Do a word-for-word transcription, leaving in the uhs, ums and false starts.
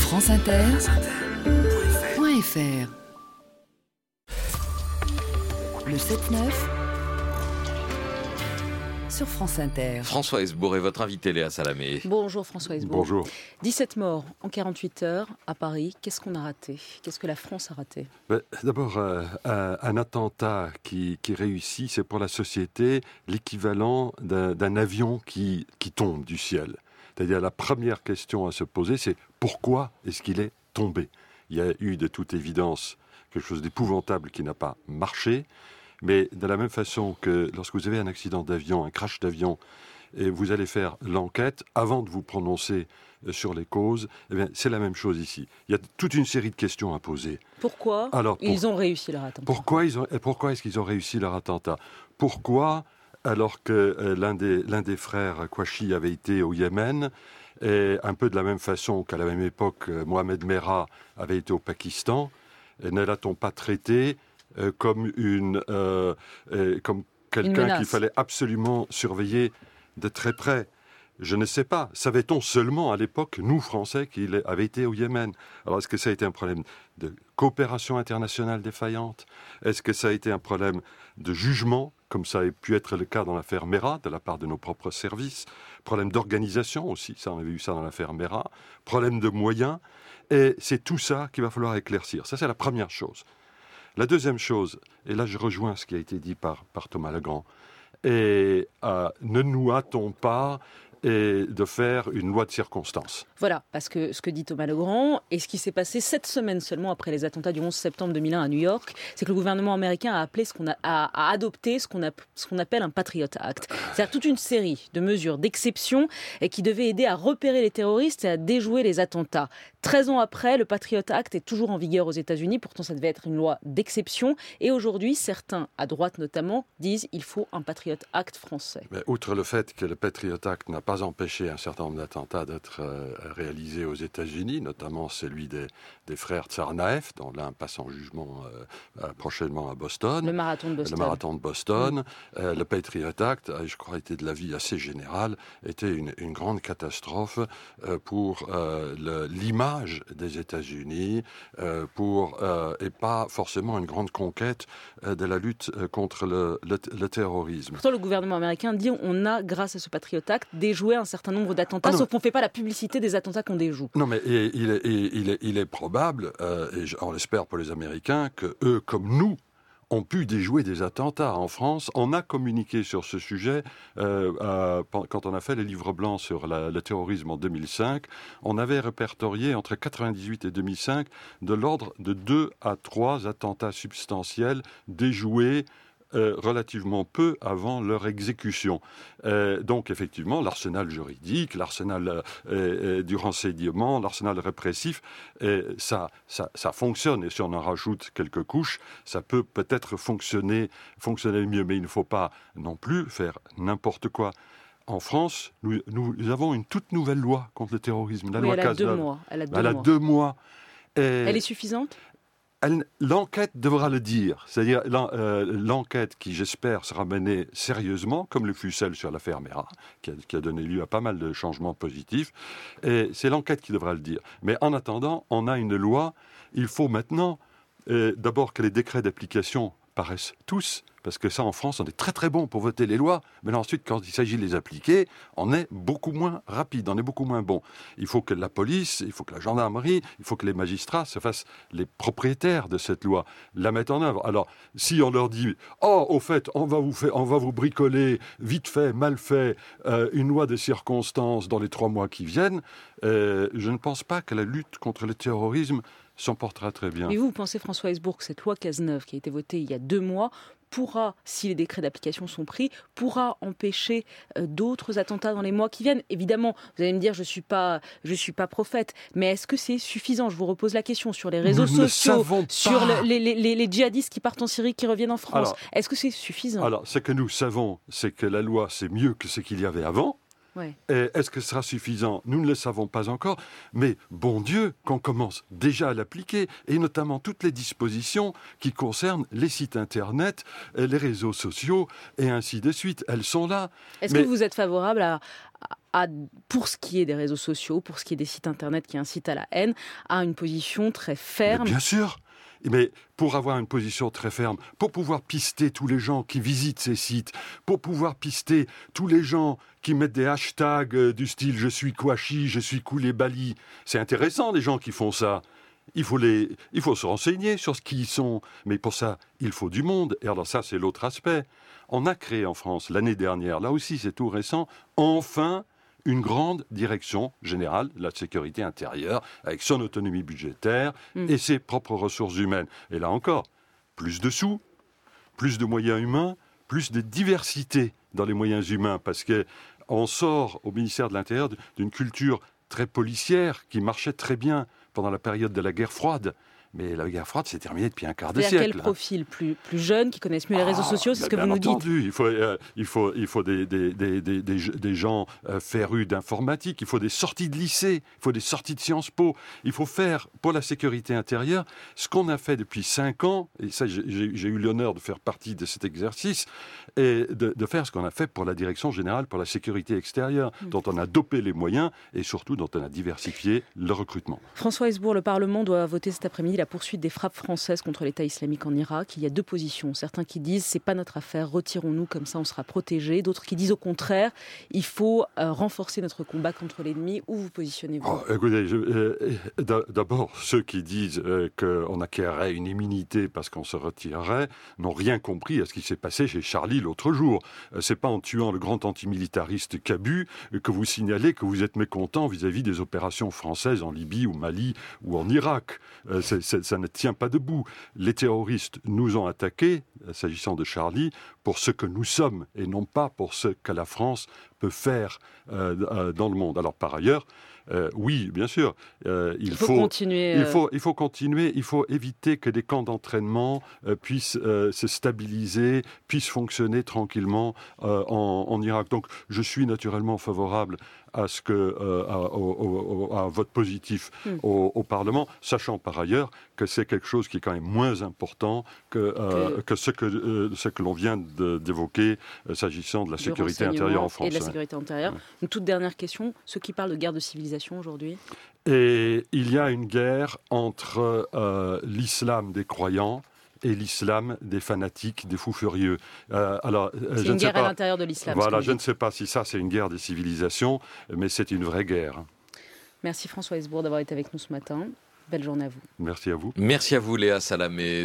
France Inter, point F R. Le sept neuf sur France Inter. François Hesbourg est votre invité, Léa Salamé. Bonjour François Hesbourg. Bonjour. dix-sept morts en quarante-huit heures à Paris. Qu'est-ce qu'on a raté ? Qu'est-ce que la France a raté ? Ben, d'abord, euh, un, un attentat qui, qui réussit, c'est pour la société l'équivalent d'un, d'un avion qui, qui tombe du ciel. C'est-à-dire la première question à se poser, c'est pourquoi est-ce qu'il est tombé ? Il y a eu de toute évidence quelque chose d'épouvantable qui n'a pas marché. Mais de la même façon que lorsque vous avez un accident d'avion, un crash d'avion, et vous allez faire l'enquête avant de vous prononcer sur les causes, eh bien, c'est la même chose ici. Il y a toute une série de questions à poser. Pourquoi Alors, pour, ils ont réussi leur attentat ? Pourquoi, ils ont, pourquoi est-ce qu'ils ont réussi leur attentat ? Pourquoi, alors que euh, l'un, des, l'un des frères Kouachi avait été au Yémen, et un peu de la même façon qu'à la même époque, Mohamed Merah avait été au Pakistan, ne l'a-t-on pas traité Euh, comme, une, euh, euh, comme quelqu'un qu'il fallait absolument surveiller de très près. Je ne sais pas. Savait-on seulement à l'époque, nous Français, qu'il avait été au Yémen ? Alors est-ce que ça a été un problème de coopération internationale défaillante ? Est-ce que ça a été un problème de jugement, comme ça a pu être le cas dans l'affaire Merah, de la part de nos propres services ? Problème d'organisation aussi, ça on avait eu ça dans l'affaire Merah. Problème de moyens. Et c'est tout ça qu'il va falloir éclaircir. Ça, c'est la première chose. La deuxième chose, et là je rejoins ce qui a été dit par, par Thomas Legrand, et euh, ne nous hâtons pas et de faire une loi de circonstance. Voilà, parce que ce que dit Thomas Legrand, et ce qui s'est passé sept semaines seulement après les attentats du onze septembre deux mille un à New York, c'est que le gouvernement américain a, appelé ce qu'on a, a, a adopté ce qu'on, a, ce qu'on appelle un Patriot Act. C'est-à-dire toute une série de mesures d'exception et qui devaient aider à repérer les terroristes et à déjouer les attentats. treize ans après, le Patriot Act est toujours en vigueur aux États-Unis, pourtant ça devait être une loi d'exception. Et aujourd'hui, certains, à droite notamment, disent qu'il faut un Patriot Act français. Mais outre le fait que le Patriot Act n'a pas empêché un certain nombre d'attentats d'être euh, réalisés aux États-Unis, notamment celui des, des frères Tsarnaev, dont l'un passe en jugement euh, prochainement à Boston. Le marathon de Boston. Le marathon de Boston. Mmh. Euh, le Patriot Act, je crois, était de l'avis assez général, était une, une grande catastrophe euh, pour euh, le, l'image des États-Unis, euh, pour, euh, et pas forcément une grande conquête euh, de la lutte euh, contre le, le, le terrorisme. Pourtant, le gouvernement américain dit on a, grâce à ce Patriot Act, déjoué un certain nombre d'attentats, ah sauf qu'on ne fait pas la publicité des attentats qu'on déjoue. Non, mais il est, il est, il est, il est probable, euh, et on l'espère pour les Américains, que eux, comme nous, ont pu déjouer des attentats en France. On a communiqué sur ce sujet euh, euh, quand on a fait les livres blancs sur la, le terrorisme en deux mille cinq. On avait répertorié entre quatre-vingt-dix-huit et deux mille cinq de l'ordre de deux à trois attentats substantiels déjoués Euh, relativement peu avant leur exécution. Euh, donc effectivement, l'arsenal juridique, l'arsenal euh, euh, du renseignement, l'arsenal répressif, euh, ça, ça, ça fonctionne. Et si on en rajoute quelques couches, ça peut peut-être fonctionner, fonctionner mieux. Mais il ne faut pas non plus faire n'importe quoi. En France, nous, nous avons une toute nouvelle loi contre le terrorisme. La oui, loi elle, a Cazeneuve. deux mois. elle a deux elle mois. a deux mois. Et elle est suffisante ? Elle, l'enquête devra le dire, c'est-à-dire l'en, euh, l'enquête qui, j'espère, sera menée sérieusement, comme le fut celle sur l'affaire Merah, qui a, qui a donné lieu à pas mal de changements positifs, et c'est l'enquête qui devra le dire. Mais en attendant, on a une loi, il faut maintenant, euh, d'abord que les décrets d'application paraissent tous, parce que ça, en France, on est très très bon pour voter les lois, mais là, ensuite, quand il s'agit de les appliquer, on est beaucoup moins rapide, on est beaucoup moins bon. Il faut que la police, il faut que la gendarmerie, il faut que les magistrats se fassent les propriétaires de cette loi, la mettent en œuvre. Alors, si on leur dit « Oh, au fait, on va vous, faire, on va vous bricoler, vite fait, mal fait, euh, une loi de circonstances dans les trois mois qui viennent euh, », je ne pense pas que la lutte contre le terrorisme s'en portera très bien. Mais vous, vous pensez, François Hesbourg, que cette loi Cazeneuve, qui a été votée il y a deux mois, pourra, si les décrets d'application sont pris, pourra empêcher euh, d'autres attentats dans les mois qui viennent ? Évidemment, vous allez me dire, je ne suis pas, je suis pas prophète, mais est-ce que c'est suffisant ? Je vous repose la question sur les réseaux Nous sociaux, sur le, les, les, les, les djihadistes qui partent en Syrie, qui reviennent en France. Alors, est-ce que c'est suffisant ? Alors, ce que nous savons, c'est que la loi, c'est mieux que ce qu'il y avait avant. Ouais. Et est-ce que ce sera suffisant? Nous ne le savons pas encore, mais bon Dieu, qu'on commence déjà à l'appliquer, et notamment toutes les dispositions qui concernent les sites Internet, les réseaux sociaux, et ainsi de suite. Elles sont là. Est-ce mais... que vous êtes favorable à, à, pour ce qui est des réseaux sociaux, pour ce qui est des sites Internet qui incitent à la haine, à une position très ferme? Mais bien sûr. Mais pour avoir une position très ferme, pour pouvoir pister tous les gens qui visitent ces sites, pour pouvoir pister tous les gens qui mettent des hashtags du style « je suis Kouachi »,« je suis Koulibaly », c'est intéressant les gens qui font ça. Il faut, les, il faut se renseigner sur ce qu'ils sont. Mais pour ça, il faut du monde. Et alors ça, c'est l'autre aspect. On a créé en France, l'année dernière, là aussi c'est tout récent, enfin une grande direction générale de la sécurité intérieure, avec son autonomie budgétaire mmh. et ses propres ressources humaines. Et là encore, plus de sous, plus de moyens humains, plus de diversité dans les moyens humains, parce qu'on sort au ministère de l'Intérieur d'une culture très policière qui marchait très bien pendant la période de la guerre froide. Mais la guerre froide s'est terminée depuis un quart de siècle. Quel profil plus, plus jeune, qui connaissent mieux les réseaux ah, sociaux, c'est ce que bien vous nous entendu. dites. Il faut, euh, il faut, il faut des, des, des, des, des, des gens euh, férus d'informatique, il faut des sorties de lycée, il faut des sorties de Sciences Po. Il faut faire, pour la sécurité intérieure, ce qu'on a fait depuis cinq ans, et ça j'ai, j'ai eu l'honneur de faire partie de cet exercice, et de, de faire ce qu'on a fait pour la Direction générale pour la sécurité extérieure, mmh. dont on a dopé les moyens, et surtout dont on a diversifié le recrutement. François Hesbourg, le Parlement doit voter cet après-midi la poursuite des frappes française contre l'État islamique en Irak. Il y a deux positions. Certains qui disent c'est pas notre affaire, retirons-nous, comme ça on sera protégés. D'autres qui disent au contraire, il faut euh, renforcer notre combat contre l'ennemi. Où vous positionnez-vous? oh, Écoutez, je, euh, d'abord, ceux qui disent euh, qu'on acquérait une immunité parce qu'on se retirerait n'ont rien compris à ce qui s'est passé chez Charlie l'autre jour. Euh, c'est pas en tuant le grand antimilitariste Cabu euh, que vous signalez que vous êtes mécontent vis-à-vis des opérations françaises en Libye, ou Mali, ou en Irak. Euh, c'est, c'est, ça ne tient pas debout. Les terroristes nous ont attaqués, s'agissant de Charlie, pour ce que nous sommes et non pas pour ce que la France peut faire euh, dans le monde. Alors par ailleurs, euh, oui, bien sûr, euh, il, il faut, faut continuer. Euh... Il faut, il faut continuer. Il faut éviter que des camps d'entraînement euh, puissent euh, se stabiliser, puissent fonctionner tranquillement euh, en, en Irak. Donc, je suis naturellement favorable à ce que euh, à, au, au, à un vote positif mm. au, au Parlement, sachant par ailleurs que c'est quelque chose qui est quand même moins important que, euh, que... que ce que euh, ce que l'on vient de, d'évoquer euh, s'agissant de la sécurité intérieure en France. Et de la sécurité intérieure. Ouais. Une toute dernière question, ceux qui parlent de guerre de civilisation aujourd'hui? Et il y a une guerre entre euh, l'islam des croyants et l'islam des fanatiques, des fous furieux. Euh, alors, c'est je une ne guerre sais pas, à l'intérieur de l'islam. Voilà, je ne sais pas si ça c'est une guerre des civilisations, mais c'est une vraie guerre. Merci François Hesbourg d'avoir été avec nous ce matin. Belle journée à vous. Merci à vous. Merci à vous Léa Salamé.